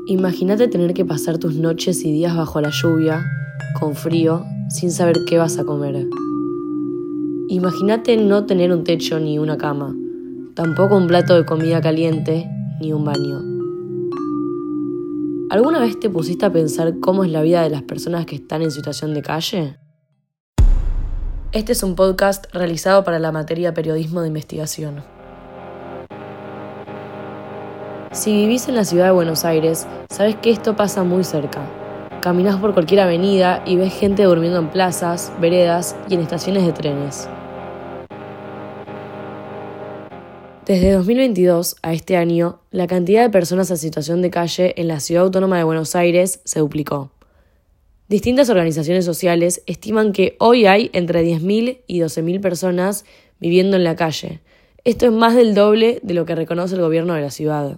Imagínate tener que pasar tus noches y días bajo la lluvia, con frío, sin saber qué vas a comer. Imagínate no tener un techo ni una cama, tampoco un plato de comida caliente ni un baño. ¿Alguna vez te pusiste a pensar cómo es la vida de las personas que están en situación de calle? Este es un podcast realizado para la materia Periodismo de Investigación. Si vivís en la ciudad de Buenos Aires, sabes que esto pasa muy cerca. Caminás por cualquier avenida y ves gente durmiendo en plazas, veredas y en estaciones de trenes. Desde 2022 a este año, la cantidad de personas en situación de calle en la Ciudad Autónoma de Buenos Aires se duplicó. Distintas organizaciones sociales estiman que hoy hay entre 10.000 y 12.000 personas viviendo en la calle. Esto es más del doble de lo que reconoce el gobierno de la ciudad.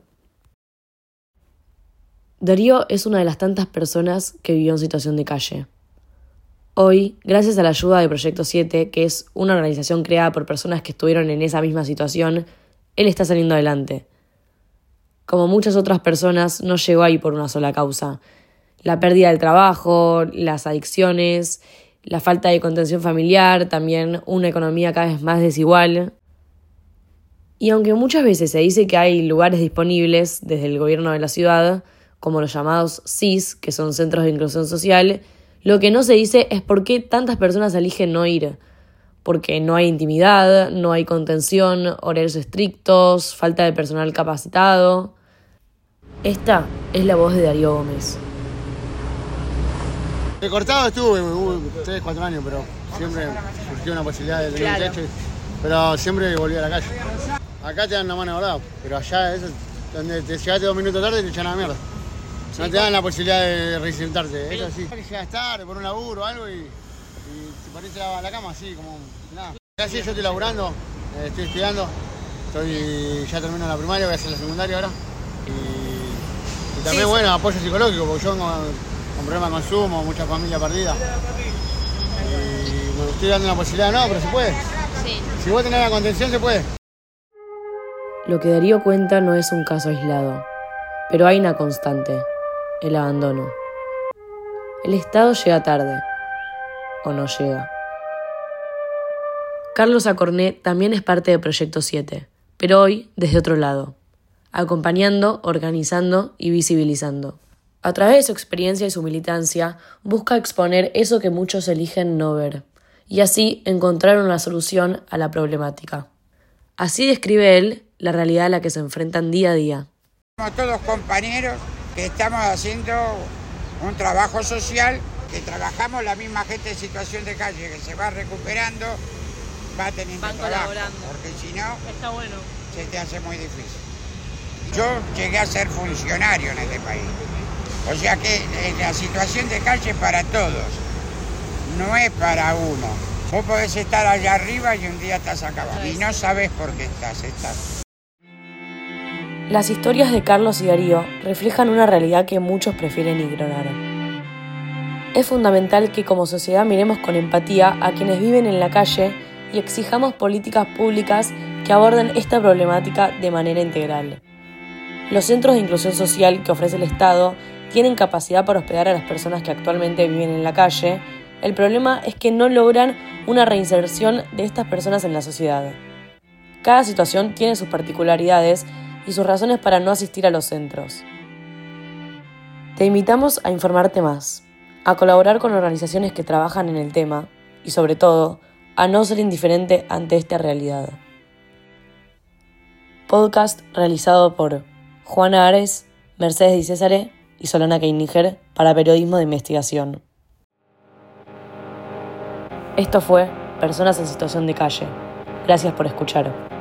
Darío es una de las tantas personas que vivió en situación de calle. Hoy, gracias a la ayuda de Proyecto 7, que es una organización creada por personas que estuvieron en esa misma situación, él está saliendo adelante. Como muchas otras personas, no llegó ahí por una sola causa. La pérdida del trabajo, las adicciones, la falta de contención familiar, también una economía cada vez más desigual. Y aunque muchas veces se dice que hay lugares disponibles desde el gobierno de la ciudad, como los llamados CIS, que son Centros de Inclusión Social, lo que no se dice es por qué tantas personas eligen no ir. Porque no hay intimidad, no hay contención, horarios estrictos, falta de personal capacitado. Esta es la voz de Darío Gómez. Cortado estuve 3, 4 años, pero siempre surgió una posibilidad de tener un techo, pero siempre volví a la calle. Acá te dan una mano de verdad, pero allá eso, donde te llegaste 2 minutos tarde te echan a la mierda. No te dan la posibilidad de reinsertarte, eso sí. Llegas tarde por un laburo o algo y te ponés a la cama así, como nada. Acá sí yo estoy laburando, estoy estudiando, ya termino la primaria, voy a hacer la secundaria ahora. Y también, bueno, apoyo psicológico, porque yo vengo con problemas de consumo, mucha familia perdida. Y me estoy dando la posibilidad, no, pero se puede. Sí. Si vos tenés la contención, se puede. Lo que Darío cuenta no es un caso aislado, pero hay una constante: el abandono. El Estado llega tarde, o no llega. Carlos Acorné también es parte de Proyecto 7, pero hoy desde otro lado, acompañando, organizando y visibilizando. A través de su experiencia y su militancia, busca exponer eso que muchos eligen no ver, y así encontrar una solución a la problemática. Así describe él la realidad a la que se enfrentan día a día. Somos todos compañeros que estamos haciendo un trabajo social, que trabajamos la misma gente en situación de calle, que se va recuperando, va teniendo trabajo, porque si no, está bueno, se te hace muy difícil. Yo llegué a ser funcionario en este país. O sea que la situación de calle es para todos, no es para uno. Vos podés estar allá arriba y un día estás acá abajo y no sabés por qué estás. Las historias de Carlos y Darío reflejan una realidad que muchos prefieren ignorar. Es fundamental que como sociedad miremos con empatía a quienes viven en la calle y exijamos políticas públicas que aborden esta problemática de manera integral. Los centros de inclusión social que ofrece el Estado tienen capacidad para hospedar a las personas que actualmente viven en la calle. El problema es que no logran una reinserción de estas personas en la sociedad. Cada situación tiene sus particularidades y sus razones para no asistir a los centros. Te invitamos a informarte más, a colaborar con organizaciones que trabajan en el tema y, sobre todo, a no ser indiferente ante esta realidad. Podcast realizado por Juana Ares, Mercedes Di Césare y Solana Keiniger para Periodismo de Investigación. Esto fue Personas en Situación de Calle. Gracias por escuchar.